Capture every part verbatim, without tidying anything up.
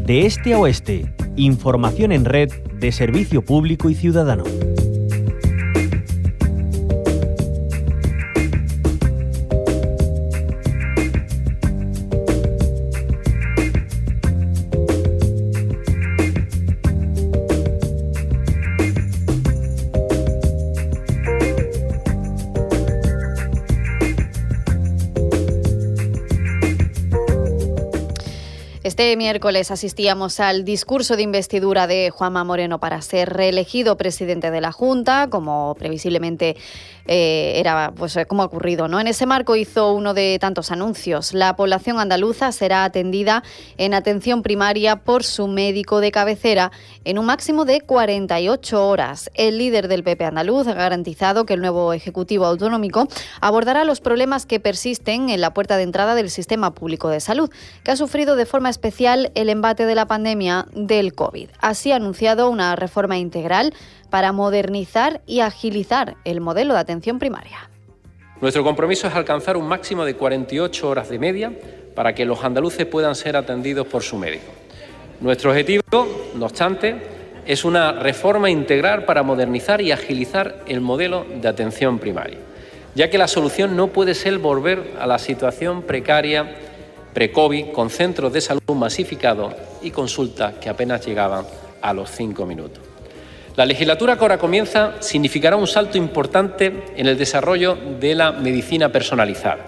de este a oeste. Información en red de servicio público y ciudadano. Este miércoles asistíamos al discurso de investidura de Juanma Moreno para ser reelegido presidente de la Junta, como previsiblemente eh, era, pues como ha ocurrido, ¿no? En ese marco hizo uno de tantos anuncios. La población andaluza será atendida en atención primaria por su médico de cabecera en un máximo de cuarenta y ocho horas. El líder del P P andaluz ha garantizado que el nuevo Ejecutivo Autonómico abordará los problemas que persisten en la puerta de entrada del sistema público de salud, que ha sufrido de forma especial el embate de la pandemia del COVID. Así ha anunciado una reforma integral para modernizar y agilizar el modelo de atención primaria. Nuestro compromiso es alcanzar un máximo de cuarenta y ocho horas de media para que los andaluces puedan ser atendidos por su médico. Nuestro objetivo, no obstante, es una reforma integral para modernizar y agilizar el modelo de atención primaria, ya que la solución no puede ser volver a la situación precaria pre-COVID, con centros de salud masificados y consultas que apenas llegaban a los cinco minutos. La legislatura que ahora comienza significará un salto importante en el desarrollo de la medicina personalizada.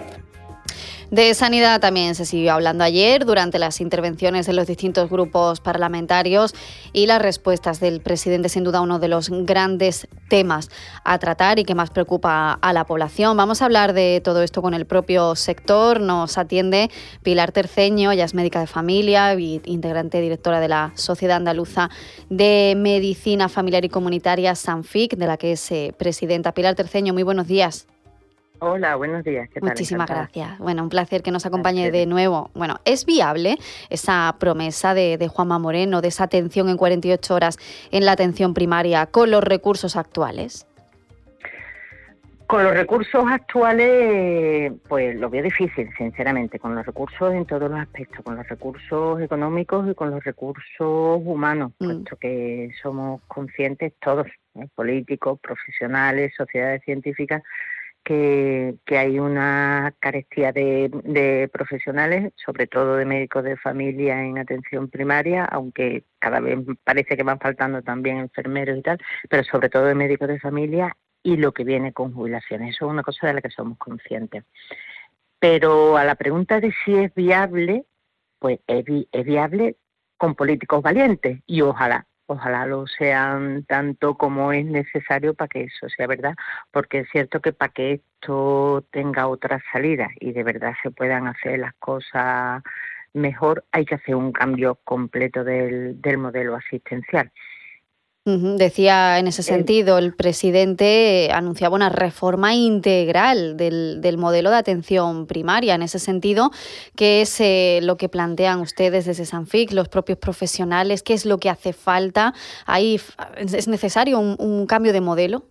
De sanidad también se siguió hablando ayer durante las intervenciones de los distintos grupos parlamentarios y las respuestas del presidente, sin duda uno de los grandes temas a tratar y que más preocupa a la población. Vamos a hablar de todo esto con el propio sector. Nos atiende Pilar Terceño, ella es médica de familia y integrante directora de la Sociedad Andaluza de Medicina Familiar y Comunitaria, SANFIC, de la que es eh, presidenta. Pilar Terceño, muy buenos días. Hola, buenos días. ¿Qué tal? Muchísimas Encantada. gracias. Bueno, un placer que nos acompañe de nuevo. Bueno, ¿es viable esa promesa de, de Juanma Moreno, de esa atención en cuarenta y ocho horas en la atención primaria con los recursos actuales? Con los recursos actuales, pues lo veo difícil, sinceramente, con los recursos en todos los aspectos, con los recursos económicos y con los recursos humanos, mm. puesto que somos conscientes todos, ¿eh? políticos, profesionales, sociedades científicas, Que, que hay una carestía de, de profesionales, sobre todo de médicos de familia en atención primaria, aunque cada vez parece que van faltando también enfermeros y tal, pero sobre todo de médicos de familia y lo que viene con jubilaciones. Eso es una cosa de la que somos conscientes. Pero a la pregunta de si es viable, pues es, vi, es viable con políticos valientes y ojalá. Ojalá lo sean tanto como es necesario para que eso sea verdad, porque es cierto que para que esto tenga otra salida y de verdad se puedan hacer las cosas mejor, hay que hacer un cambio completo del, del modelo asistencial. Uh-huh. Decía en ese sentido, el presidente eh, anunciaba una reforma integral del, del modelo de atención primaria. En ese sentido, ¿qué es eh, lo que plantean ustedes desde SANFIC, los propios profesionales? ¿Qué es lo que hace falta? ¿Hay, ¿Es necesario un, un cambio de modelo?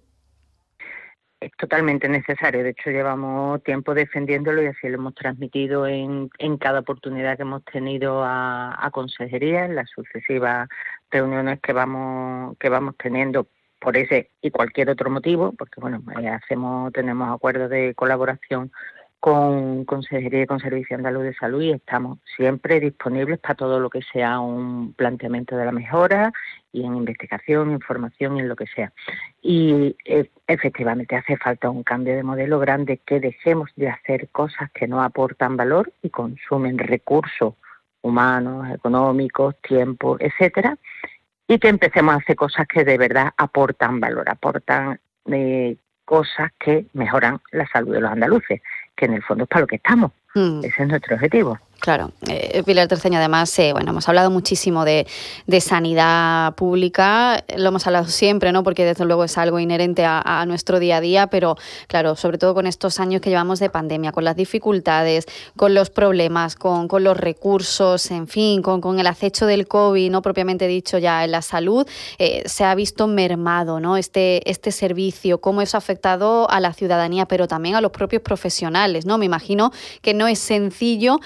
Es totalmente necesario. De hecho, llevamos tiempo defendiéndolo y así lo hemos transmitido en, en cada oportunidad que hemos tenido a, a consejería, en las sucesivas reuniones que vamos que vamos teniendo por ese y cualquier otro motivo, porque bueno, hacemos tenemos acuerdos de colaboración con Consejería y con Servicio Andaluz de Salud y estamos siempre disponibles para todo lo que sea un planteamiento de la mejora y en investigación, información y en lo que sea. Y eh, efectivamente hace falta un cambio de modelo grande, que dejemos de hacer cosas que no aportan valor y consumen recursos humanos, económicos, tiempo, etcétera, y que empecemos a hacer cosas que de verdad aportan valor, aportan eh, cosas que mejoran la salud de los andaluces, que en el fondo es para lo que estamos. Mm. Ese es nuestro objetivo. Claro. Eh, Pilar Terceño, además, eh, bueno, hemos hablado muchísimo de, de sanidad pública, lo hemos hablado siempre, ¿no? Porque desde luego es algo inherente a, a nuestro día a día, pero claro, sobre todo con estos años que llevamos de pandemia, con las dificultades, con los problemas, con, con los recursos, en fin, con, con el acecho del COVID, no propiamente dicho ya en la salud, eh, se ha visto mermado, ¿no? Este, este servicio, cómo eso ha afectado a la ciudadanía, pero también a los propios profesionales, ¿no? Me imagino que no es sencillo estar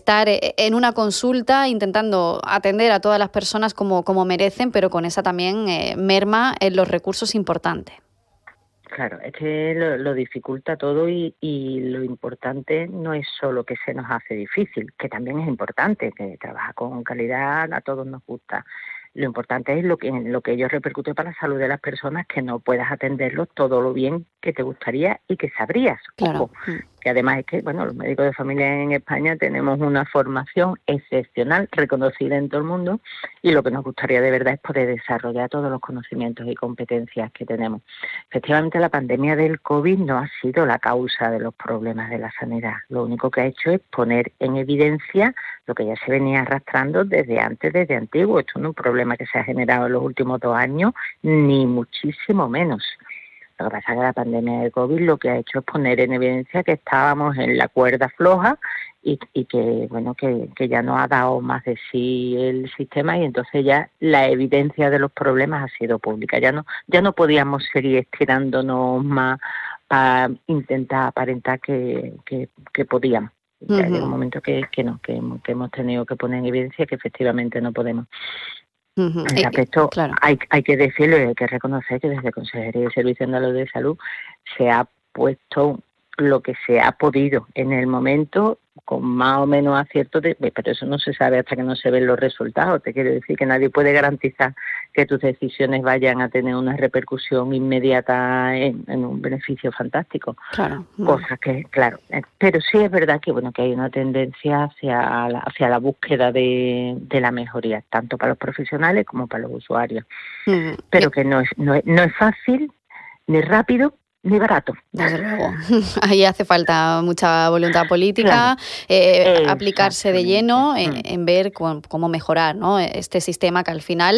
estar en una consulta intentando atender a todas las personas como, como merecen, pero con esa también eh, merma en los recursos importantes. Claro, es que lo, lo dificulta todo y, y lo importante no es solo que se nos hace difícil, que también es importante, que trabajar con calidad a todos nos gusta. Lo importante es lo que lo que ello repercute para la salud de las personas, que no puedas atenderlos todo lo bien que te gustaría y que sabrías. Claro. Ojo, que además es que, bueno, los médicos de familia en España tenemos una formación excepcional, reconocida en todo el mundo, y lo que nos gustaría de verdad es poder desarrollar todos los conocimientos y competencias que tenemos. Efectivamente, la pandemia del COVID no ha sido la causa de los problemas de la sanidad. Lo único que ha hecho es poner en evidencia lo que ya se venía arrastrando desde antes, desde antiguo. Esto no es un problema que se ha generado en los últimos dos años, ni muchísimo menos. Lo que pasa es que la pandemia de COVID lo que ha hecho es poner en evidencia que estábamos en la cuerda floja y, y que bueno que, que ya no ha dado más de sí el sistema, y entonces ya la evidencia de los problemas ha sido pública. Ya no ya no podíamos seguir estirándonos más para intentar aparentar que, que, que podíamos. Ya uh-huh. Llega un momento que, que no, que, que hemos tenido que poner en evidencia que efectivamente no podemos. Uh-huh. En ese aspecto, claro. hay, hay que decirlo y hay que reconocer que desde Consejería de Servicios Andaluz de Salud se ha puesto lo que se ha podido en el momento, con más o menos acierto, de, pero eso no se sabe hasta que no se ven los resultados. Te quiero decir que nadie puede garantizar que tus decisiones vayan a tener una repercusión inmediata en, en un beneficio fantástico. Claro. Cosa que, claro, pero sí es verdad que bueno que hay una tendencia hacia la, hacia la búsqueda de, de la mejoría, tanto para los profesionales como para los usuarios. Mm. Pero que no es, no es, no es fácil ni rápido ni barato. Desde luego. Ahí hace falta mucha voluntad política, claro. eh, aplicarse de lleno en, en ver cómo, cómo mejorar, ¿no?, este sistema que al final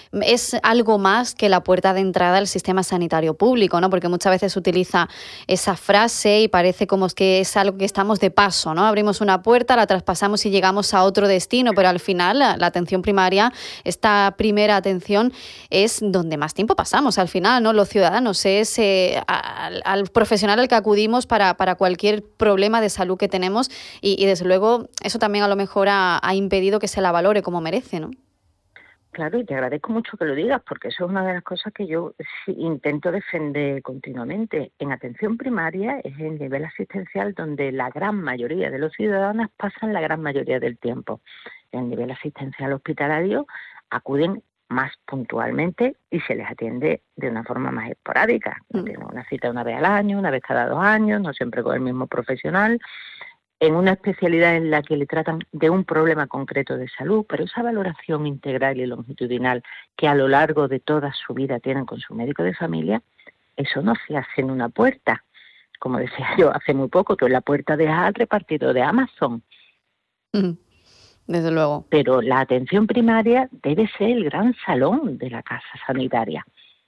es algo más que la puerta de entrada al sistema sanitario público, ¿no? Porque muchas veces se utiliza esa frase y parece como que es algo que estamos de paso, ¿no? Abrimos una puerta, la traspasamos y llegamos a otro destino, pero al final la, la atención primaria, esta primera atención, es donde más tiempo pasamos al final, ¿no? Los ciudadanos, es eh, al, al profesional al que acudimos para, para cualquier problema de salud que tenemos y, y desde luego eso también a lo mejor ha, ha impedido que se la valore como merece, ¿no? Claro, y te agradezco mucho que lo digas, porque eso es una de las cosas que yo sí intento defender continuamente. En atención primaria es el nivel asistencial donde la gran mayoría de los ciudadanos pasan la gran mayoría del tiempo. En el nivel asistencial hospitalario acuden más puntualmente y se les atiende de una forma más esporádica. Mm. Tienen una cita una vez al año, una vez cada dos años, no siempre con el mismo profesional, en una especialidad en la que le tratan de un problema concreto de salud, pero esa valoración integral y longitudinal que a lo largo de toda su vida tienen con su médico de familia, eso no se hace en una puerta. Como decía yo hace muy poco, tú en la puerta dejas al repartidor de Amazon. Mm, desde luego. Pero la atención primaria debe ser el gran salón de la casa sanitaria,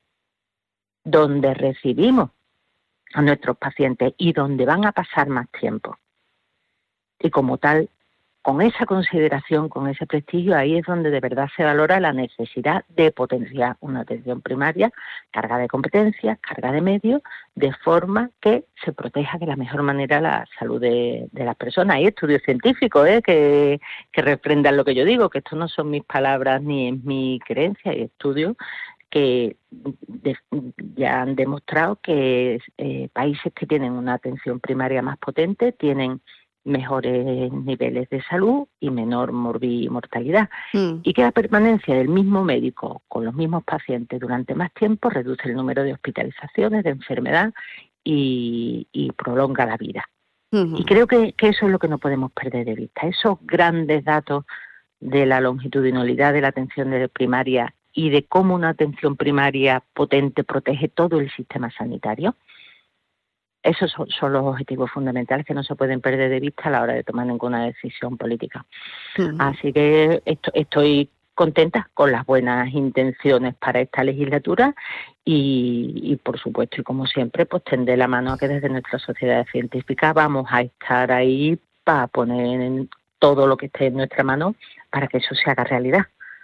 donde recibimos a nuestros pacientes y donde van a pasar más tiempo. Y como tal, con esa consideración, con ese prestigio, ahí es donde de verdad se valora la necesidad de potenciar una atención primaria cargada de competencias, cargada de medios, de forma que se proteja de la mejor manera la salud de, de las personas. Hay estudios científicos ¿eh? que, que refrendan lo que yo digo, que esto no son mis palabras ni es mi creencia, hay estudios que de, ya han demostrado que eh, países que tienen una atención primaria más potente tienen mejores niveles de salud y menor mortalidad. Mm. Y que la permanencia del mismo médico con los mismos pacientes durante más tiempo reduce el número de hospitalizaciones, de enfermedad y, y prolonga la vida. Uh-huh. Y creo que, que eso es lo que no podemos perder de vista. Esos grandes datos de la longitudinalidad de la atención primaria y de cómo una atención primaria potente protege todo el sistema sanitario. Esos son, son los objetivos fundamentales que no se pueden perder de vista a la hora de tomar ninguna decisión política. Uh-huh. Así que esto, estoy contenta con las buenas intenciones para esta legislatura y, y, por supuesto, y como siempre, pues tender la mano a que desde nuestra sociedad científica vamos a estar ahí para poner en todo lo que esté en nuestra mano para que eso se haga realidad.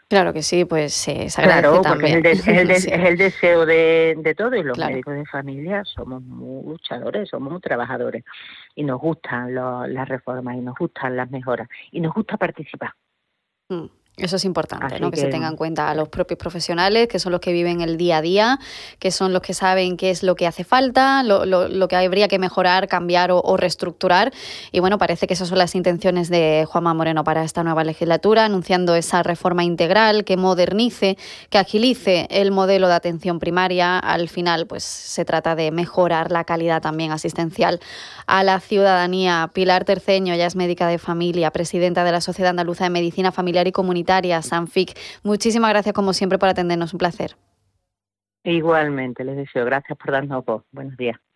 Claro que sí, pues se agradece claro, también. Porque es el, de, es el, de, sí. es el deseo de, de todos, y los claro. médicos de familia somos muy luchadores, somos muy trabajadores, y nos gustan lo, las reformas, y nos gustan las mejoras, y nos gusta participar. Mm. Eso es importante, ¿no? Que, que se tenga en cuenta a los propios profesionales, que son los que viven el día a día, que son los que saben qué es lo que hace falta, lo, lo, lo que habría que mejorar, cambiar o, o reestructurar. Y bueno, parece que esas son las intenciones de Juanma Moreno para esta nueva legislatura, anunciando esa reforma integral que modernice, que agilice el modelo de atención primaria. Al final, pues se trata de mejorar la calidad también asistencial a la ciudadanía. Pilar Terceño, ya es médica de familia, presidenta de la Sociedad Andaluza de Medicina Familiar y Comunitaria, SANFIC. Muchísimas gracias, como siempre, por atendernos. Un placer. Igualmente, les deseo. Gracias por darnos voz. Buenos días.